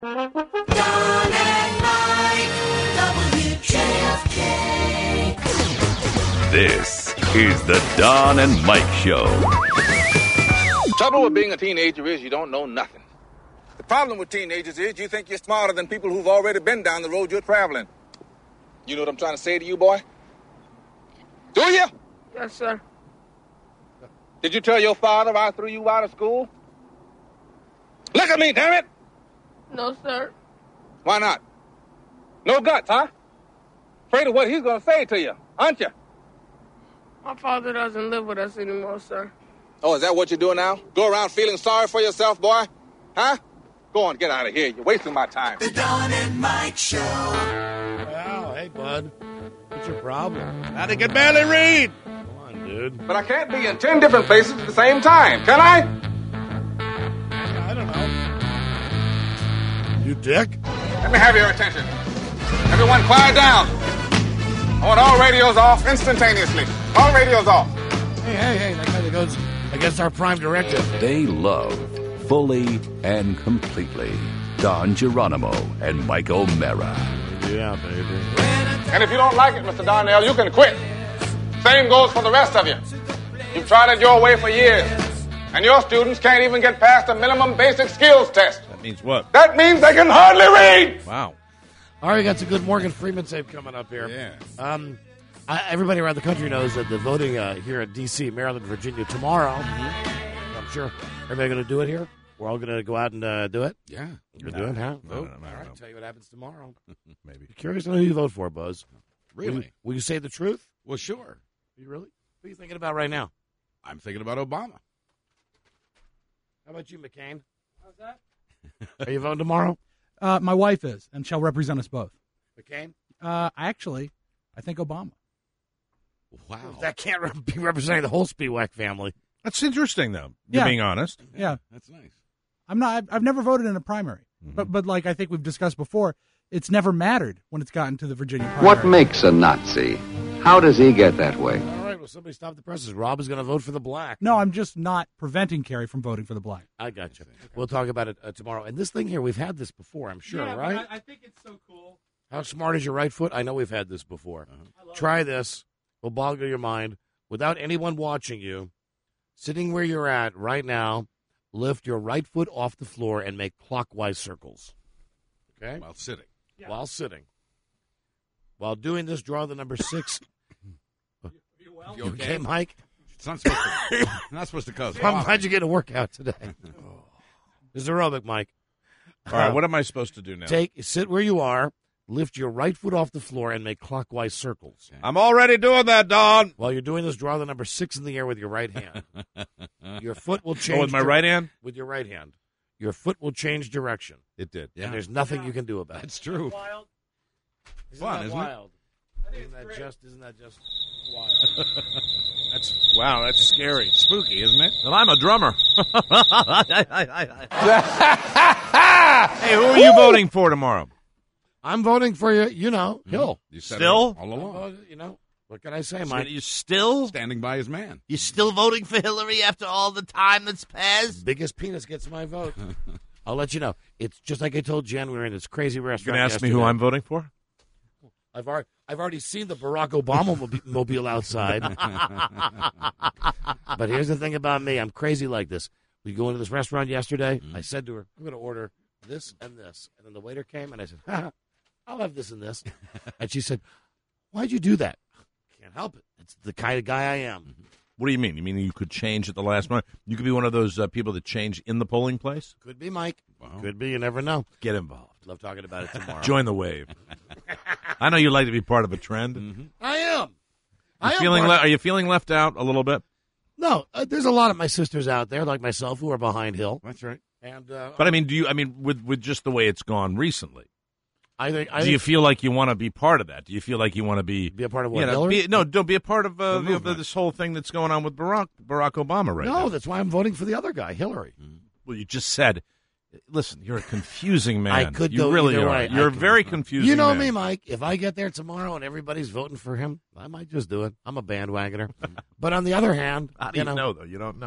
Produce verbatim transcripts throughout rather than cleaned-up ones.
Don and Mike, W J F K. This is the Don and Mike Show. Trouble with being a teenager is you don't know nothing. The problem with teenagers is you think you're smarter than people who've already been down the road you're traveling. You know what I'm trying to say to you, boy? Do you? Yes, sir. Did you tell your father I threw you out of school? Look at me, damn it! No, sir. Why not? No guts, huh? Afraid of what he's gonna say to you, aren't you? My father doesn't live with us anymore, sir. Oh, is that what you're doing now? Go around feeling sorry for yourself, boy? Huh? Go on, get out of here. You're wasting my time. The Don and Mike Show. Well, hey, bud. What's your problem? I can barely read. Come on, dude. But I can't be in ten different places at the same time, can I? I don't know. You dick? Let me have your attention. Everyone quiet down. I want all radios off instantaneously. All radios off. Hey, hey, hey. That kind of goes against our prime directive. They love fully and completely Don Geronimo and Mike O'Mara. Yeah, baby. And if you don't like it, Mister Darnell, you can quit. Same goes for the rest of you. You've tried it your way for years. And your students can't even get past the minimum basic skills test. That means what? That means they can hardly read. Wow. All right, we got some good Morgan Freeman tape coming up here. Yeah. Um, I, everybody around the country knows that the voting uh, here in D C, Maryland, Virginia tomorrow. Mm-hmm. I'm sure everybody going to do it here. We're all going to go out and uh, do it. Yeah. You're doing it, huh? No, Vote. no, no, all right, no. tell you what happens tomorrow. Maybe. Curious to know who you vote for, Buzz. Really? Will you, will you say the truth? Well, sure. You really? What are you thinking about right now? I'm thinking about Obama. How about you, McCain? How's that? Are you voting tomorrow? Uh, my wife is, and shall represent us both. McCain? Uh, actually, I think Obama. Wow. That can't re- be representing the whole Spiewak family. That's interesting, though. You're Yeah. being honest. Yeah. That's nice. I'm not. I've, I've never voted in a primary, Mm-hmm. but but like I think we've discussed before, it's never mattered when it's gotten to the Virginia primary. What makes a Nazi? How does he get that way? All right, well, somebody stop the presses. Rob is going to vote for the black. No, I'm just not preventing Kerry from voting for the black. I got you. We'll talk about it uh, tomorrow. And this thing here, we've had this before, I'm sure, Yeah, but right? I, I think it's so cool. How smart is your right foot? I know we've had this before. Uh-huh. Try this. Will boggle your mind. Without anyone watching you, sitting where you're at right now, lift your right foot off the floor and make clockwise circles. Okay? While sitting. Yeah. While sitting. While doing this, draw the number six. You well? You Okay, okay? Mike? It's not supposed to, not supposed to cause I'm problems. glad you get a workout today. This is aerobic, Mike. All right, what am I supposed to do now? Take sit where you are, lift your right foot off the floor, and make clockwise circles. I'm already doing that, Don. While you're doing this, draw the number six in the air with your right hand. Your foot will change. Oh, with my dir- right hand? With your right hand. Your foot will change direction. It did. And there's nothing you can do about it. That's true. Wild. Isn't Fun, that isn't it? wild? Isn't that just? Isn't that just wild? That's wow. That's scary. Spooky, isn't it? And I'm a drummer. Hey, who are you voting for tomorrow? I'm voting for you. You know, Hill. You said Still? it all I'm along. voting- You know, what can I say, So Mike? you still Standing by his man. you still voting for Hillary after all the time that's passed? Biggest penis gets my vote. I'll let you know. It's just like I told Jen. We were in this crazy You restaurant. gonna ask me who yesterday. I'm voting for? I've already, I've already seen the Barack Obama mobi- mobile outside. But here's the thing about me. I'm crazy like this. We go into this restaurant yesterday. Mm-hmm. I said to her, I'm going to order this and this. And then the waiter came, and I said, ha, I'll have this and this. And she said, why'd you do that? Can't help it. It's the kind of guy I am. What do you mean? You mean you could change at the last moment? You could be one of those uh, people that change in the polling place? Could be, Mike. Wow. Could be. You never know. Get involved. Love talking about it tomorrow. Join the wave. I know you like to be part of a trend. I am. I You am feeling part- le- are you feeling left out a little bit? No, uh, there's a lot of my sisters out there, like myself, who are behind Hill. That's right. And uh, But I mean, do you? I mean, with with just the way it's gone recently, I think I do think you feel like you want to be part of that? Do you feel like you want to be be a part of what, you know, Hillary? be, no, don't be a part of uh, The you know, movement. this whole thing that's going on with Barack Barack Obama right no, now. that's why I'm voting for the other guy, Hillary. Well, you just said. Listen, you're a confusing man. I could you go really either are. way. I You're a could- very confusing. You know man. me, Mike. If I get there tomorrow and everybody's voting for him, I might just do it. I'm a bandwagoner. But on the other hand, How do you you know, know though? You don't know.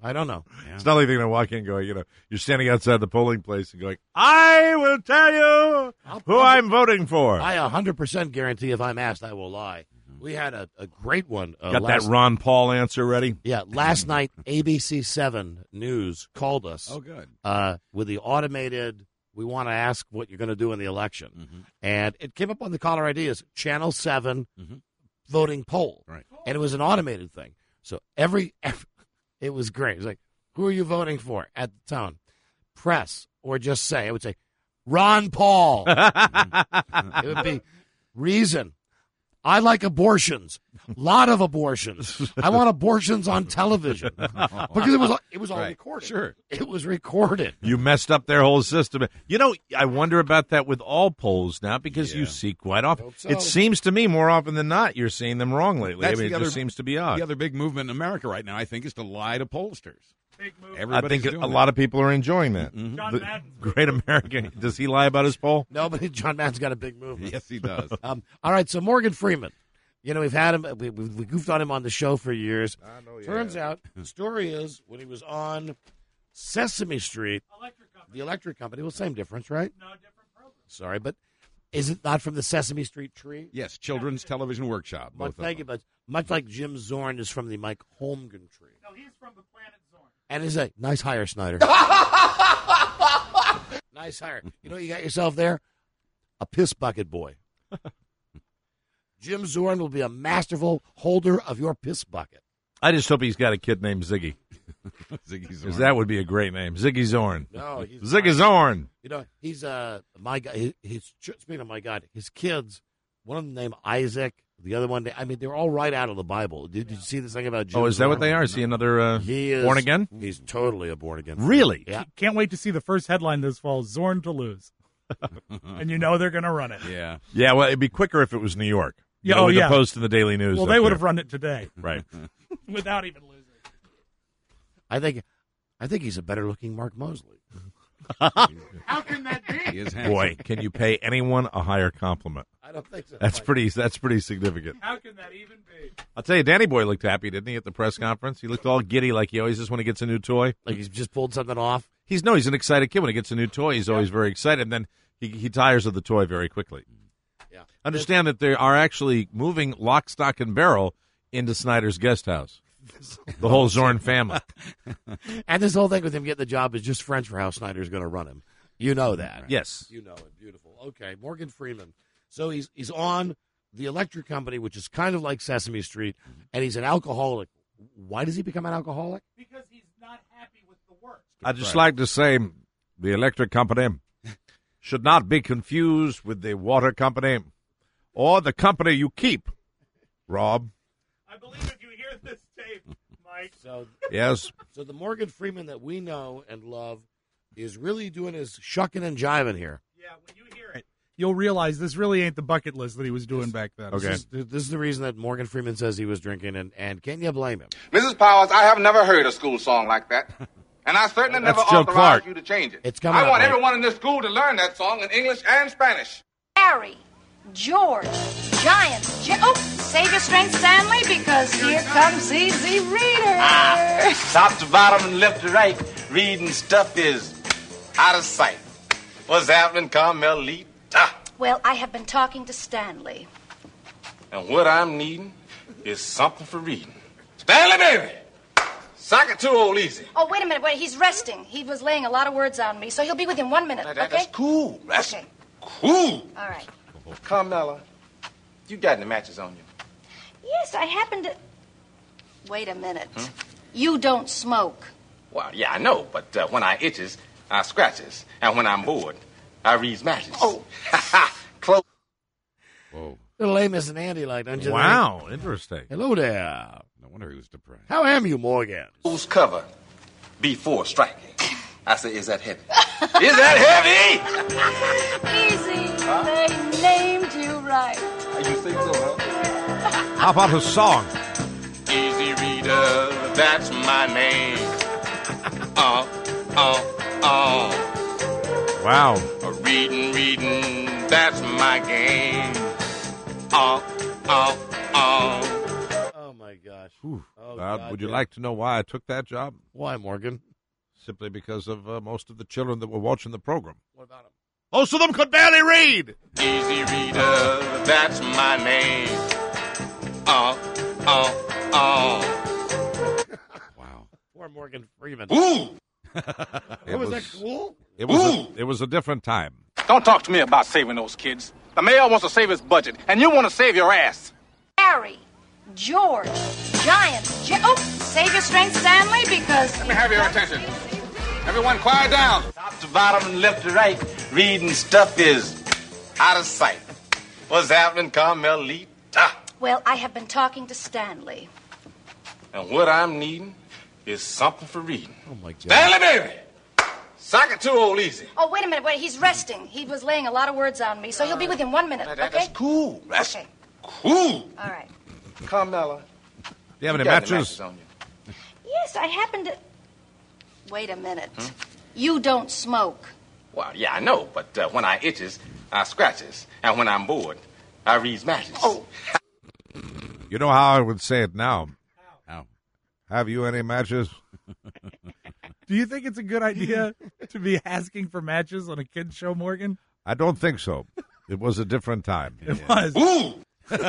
I don't know. It's not like they're going to walk in and go, you know, you're standing outside the polling place and going, I will tell you I'll, who I'll, I'm voting for. I one hundred percent guarantee if I'm asked, I will lie. We had a, a great one. Uh, Got last, that Ron Paul answer ready? Yeah, last night, A B C seven News called us. Oh, good. Uh, with the automated, we want to ask what you're going to do in the election. Mm-hmm. And it came up on the caller I D as Channel seven Mm-hmm. voting poll. Right. And it was an automated thing. So every, every it was great. It was like, who are you voting for at the tone? Press or just say. I would say, Ron Paul. It would be reason. I like abortions. A lot of abortions. I want abortions on television. Because it was it was all Right. recorded. Sure. It was recorded. You messed up their whole system. You know, I wonder about that with all polls now because you Yeah. see quite often. Hope so. It seems to me more often than not you're seeing them wrong lately. That's I mean, the it other- just seems to be odd. The other big movement in America right now, I think, is to lie to pollsters. Big move. I Everybody's think doing a that. lot of people are enjoying that. Mhm. John The Madden's great American. Does he lie about his poll? No, but John Madden's got a big movement. Yes, he does. Um, all right, so Morgan Freeman. You know, we've had him, we, we, we goofed on him on the show for years. Turns out, the story is when he was on Sesame Street, Electric company. the electric company, well, same difference, right? No different program. Sorry, but is it not from the Sesame Street tree? Yes, Children's Television Workshop. Much, Both of thank you, them. but much like Jim Zorn is from the Mike Holmgren tree. No, he's from the planet Zorn. And is a nice hire, Snyder. Nice hire. You know what you got yourself there? A piss bucket boy. Jim Zorn will be a masterful holder of your piss bucket. I just hope he's got a kid named Ziggy. Ziggy Because Zorn. that would be a great name. Ziggy Zorn. No, he's Ziggy Zorn. You know, he's uh my guy. His, his speaking of my God, his kids. One of them named Isaac. The other one, I mean, they're all right out of the Bible. Did, did you see this thing about Jim? Oh, is that Zorn? what they are? Is he another uh, He is born again? He's totally a born again. Really? Yeah. Can't wait to see the first headline this fall, Zorn to lose. And you know they're going to run it. Yeah. Yeah, well, it'd be quicker if it was New York. Yeah, You know, oh, as yeah. opposed to the Daily News. Well, up they would there. have run it today Right. without even losing. I think, I think he's a better looking Mark Mosley. How can that be? He is handsome. Boy, can you pay anyone a higher compliment? I don't think so. That's Mike. pretty. That's pretty significant. How can that even be? I'll tell you, Danny Boy looked happy, didn't he, at the press conference? He looked all giddy, like he always is when he gets a new toy. Like he's just pulled something off. He's no, he's an excited kid when he gets a new toy. He's always very excited, and then he he tires of the toy very quickly. Yeah. Understand that they are actually moving lock, stock, and barrel into Snyder's guest house. The whole Zorn family. And this whole thing with him getting the job is just French for how Snyder's going to run him. You know that. Yes. You know it. Beautiful. Okay, Morgan Freeman. So he's he's on the electric company, which is kind of like Sesame Street, and he's an alcoholic. Why does he become an alcoholic? Because he's not happy with the work. I'd just like to say the electric company should not be confused with the water company or the company you keep, Rob. I believe if you hear this tape, Mike. So, Yes. so the Morgan Freeman that we know and love is really doing his shucking and jiving here. Yeah, when you hear it, you'll realize this really ain't the bucket list that he was doing back then. Okay. This is, this is the reason that Morgan Freeman says he was drinking, and, and can you blame him? Missus Powers, I have never heard a school song like that. And I certainly That's never Joe authorized Clark. you to change it. It's coming I up, want Mike. everyone in this school to learn that song in English and Spanish. Harry, George, Giant, J- oh, save your strength, Stanley, because here comes Easy Reader. Top to bottom and left to right, reading stuff is out of sight. What's happening, Carmelita? Well, I have been talking to Stanley. And what I'm needing is something for reading. Stanley, baby! Sock it to old Easy. Oh, wait a minute, wait, he's resting. He was laying a lot of words on me, so he'll be with you in one minute, That- that- okay? That's cool. That's Okay. cool. All right. Carmela, you got any matches on you? Yes, I happen to... Wait a minute. You don't smoke. Well, yeah, I know, but uh, when I itches, I scratches. And when I'm bored, I reads matches. Oh. Close. Whoa. Little Amos and Andy like, don't you Wow, think? interesting. Hello there. No wonder he was depressed. How am you, Morgan? Close cover before striking. I say, is that heavy? Is that heavy? Easy. They named you right. You think so, huh? How about a song? Easy Reader, that's my name. Uh, uh, uh. Wow. Reading, reading, that's my game. Uh, uh, uh. Oh, my gosh. Whew. Oh, Uh, God, would you yeah. like to know why I took that job? Why, Morgan? Simply because of uh, most of the children that were watching the program. What about him? Most of them could barely read. Easy Reader, that's my name. Uh, uh, uh. Wow. Poor Morgan Freeman. Ooh! It was, that cool? It was, a, it was a different time. Don't talk to me about saving those kids. The mayor wants to save his budget, and you want to save your ass. Harry, George, Giant, J- oh, save your strength, Stanley, because... Let me have your attention. Everyone quiet down. Top to bottom and left to right, reading stuff is out of sight. What's happening, Carmelita? Well, I have been talking to Stanley. And what I'm needing is something for reading. Oh, my God. Stanley, baby! Sock it to old Easy. Oh, wait a minute. Wait, he's resting. He was laying a lot of words on me, so he'll be with you in one minute, That- that- okay? That's cool. That's Okay. cool. All right. Carmela. Do you have any got matches? on you? Yes, I happen to... Wait a minute. You don't smoke. Well, yeah, I know, but uh, when I itches, I scratches. And when I'm bored, I reads matches. Oh. You know how I would say it now? How? Have you any matches? Do you think it's a good idea to be asking for matches on a kid's show, Morgan? I don't think so. It was a different time. It was. Ooh!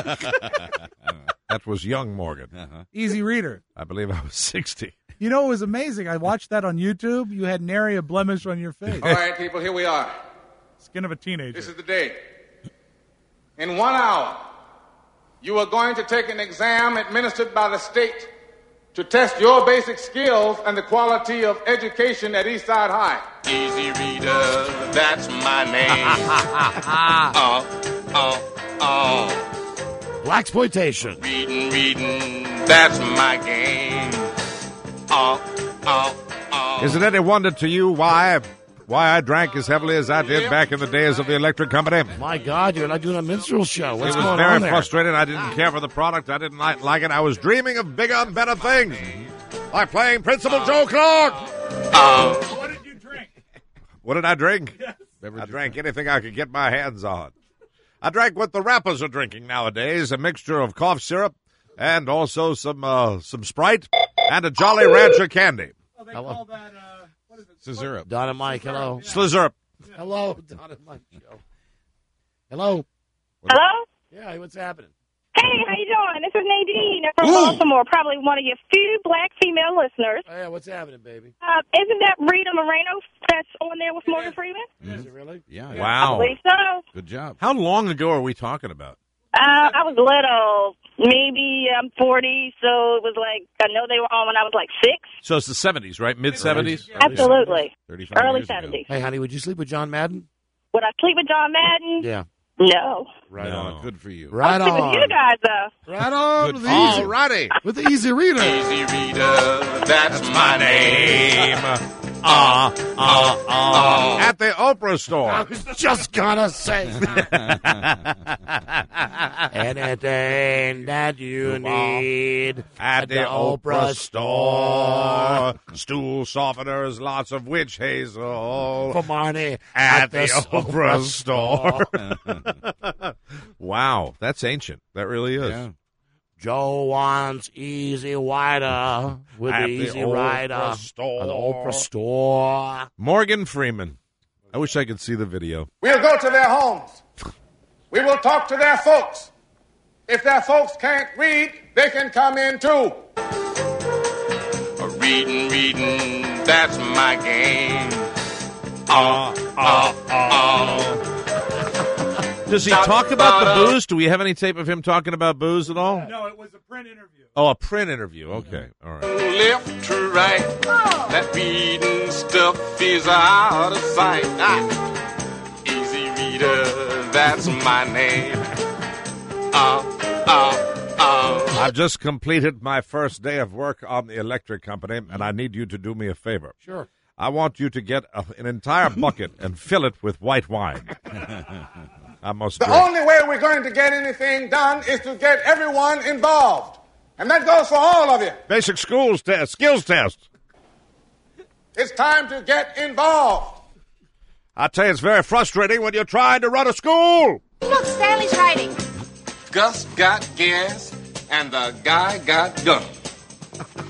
That was young Morgan. Uh-huh. Easy reader. I believe I was sixty. You know, it was amazing. I watched that on YouTube. You had nary a blemish on your face. All right, people, here we are. Skin of a teenager. This is the day. In one hour, you are going to take an exam administered by the state to test your basic skills and the quality of education at Eastside High. Easy Reader, that's my name. uh, uh, uh. Blaxploitation. Reading, reading, that's my game. Uh, uh, uh. Is it any wonder to you why why I drank as heavily as I did back in the days of the electric company? My God, you're not doing a minstrel show. What's it was going very on there? frustrating. I didn't care for the product. I didn't like, like it. I was dreaming of bigger and better things. Like playing Principal Joe Clark. Uh, What did you drink? What did I drink? Yes. I drank anything I could get my hands on. I drank what the rappers are drinking nowadays, a mixture of cough syrup and also some uh, some Sprite and a Jolly Rancher candy. Oh, they Hello. call that, uh, what is it? Scissor up. Don and Mike, hello. Slizzer. Hello, Don and Mike show. Hello. Hello? Yeah, hey, what's happening? Hey, how you doing? This is Nadine from Baltimore, probably one of your few black female listeners. Oh, yeah, what's happening, baby? Uh, isn't that Rita Moreno that's on there with Morgan Freeman? Is it really? Yeah. yeah. I Wow. believe so. Good job. How long ago are we talking about? Uh, I was little. Maybe I'm forty, so it was like, I know they were on when I was like six. So it's the seventies, right? Mid-seventies? Absolutely. thirty-five Early years ago. seventies. Hey, honey, would you sleep with John Madden? Would I sleep with John Madden? Yeah. No. Right No, on. good for you. Right I'll sleep on. with you guys, though. Right on. Good With for the you. easy, Righty. with the easy reader. Easy Reader, that's my name. Uh, uh, uh, at the Oprah I store. was just gonna say. Anything that you need At the Oprah store. Stool softeners, lots of witch hazel. for money At the Oprah store. Wow, that's ancient. That really is. Yeah. Joe wants easy wider with At the the easy Oprah rider store. at the Oprah store. Morgan Freeman. I wish I could see the video. We'll go to their homes. We will talk to their folks. If their folks can't read, they can come in too. Reading, reading, that's my game. Uh, uh, uh. Does he talk about the booze? Do we have any tape of him talking about booze at all? No, it was a print interview. Oh, a print interview. Okay. All right. Left to right, that reading stuff is out of sight. Ah. Easy Reader, that's my name. Uh, uh, uh. I've just completed my first day of work on the electric company, and I need you to do me a favor. Sure. I want you to get a, an entire bucket and fill it with white wine. I must The drink. only way we're going to get anything done is to get everyone involved. And that goes for all of you. Basic schools test, skills test. It's time to get involved. I tell you, it's very frustrating when you're trying to run a school. Look, Stanley's writing. Gus got gas, and the guy got guns.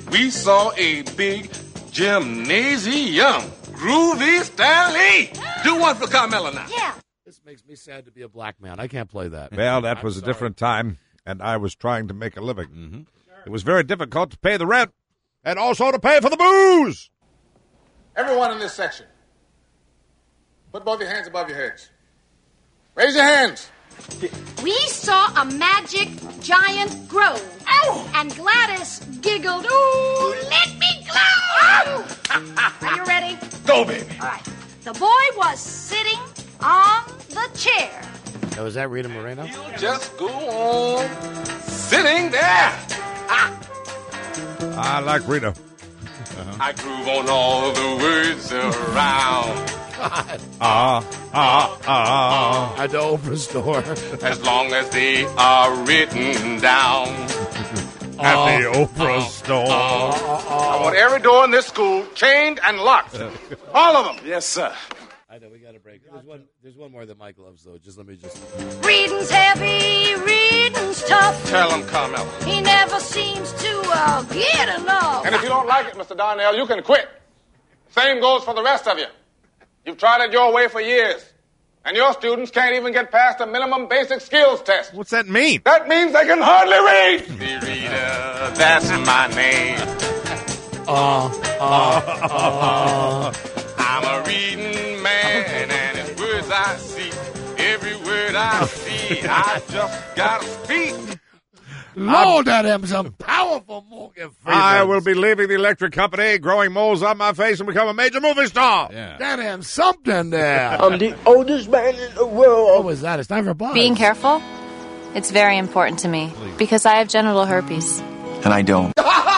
we saw a big gymnasium. Groovy Stanley. Do one for Carmela now. Yeah. This makes me sad to be a black man. I can't play that. Well, that I'm was a sorry. different time, and I was trying to make a living. Mm-hmm. It was very difficult to pay the rent and also to pay for the booze. Everyone in this section, put both your hands above your heads. Raise your hands. We saw a magic giant grow. Ow! And Gladys giggled, ooh, let me glow! Are you ready? Go, baby. All right. The boy was sitting on the chair. Oh, is that Rita Moreno? Just go on sitting there. Ah. I like Rita. Uh-huh. I groove on all the words around. Ah, ah, ah. At the Oprah store. As long as they are written down. At the Oprah store. I want every door in this school chained and locked. All of them. Yes, sir. I know, we got to break. There's one, there's one more that Mike loves, though. Just let me just... Reading's heavy, reading's tough. Tell him, Carmela. He never seems to uh, get enough. And if you don't like it, Mister Darnell, you can quit. Same goes for the rest of you. You've tried it your way for years. And your students can't even get past the minimum basic skills test. What's that mean? That means they can hardly read. The reader, that's my name. Uh, uh, uh. I'm a reading man, and in words I see, every word I see, I just gotta speak. Lord, that am some powerful Morgan Freeman. I will be leaving the electric company, growing moles on my face, and become a major movie star. Yeah. That am something there. I'm the oldest man in the world. What was that? It's time for buzz. Being careful, it's very important to me because I have genital herpes. And I don't.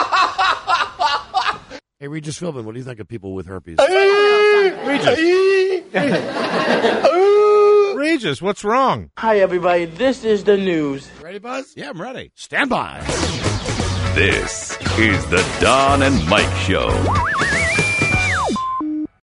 Hey, Regis Philbin, what do you think of people with herpes? Regis. Regis, what's wrong? Hi, everybody. This is the news. Ready, Buzz? Yeah, I'm ready. Stand by. This is the Don and Mike Show.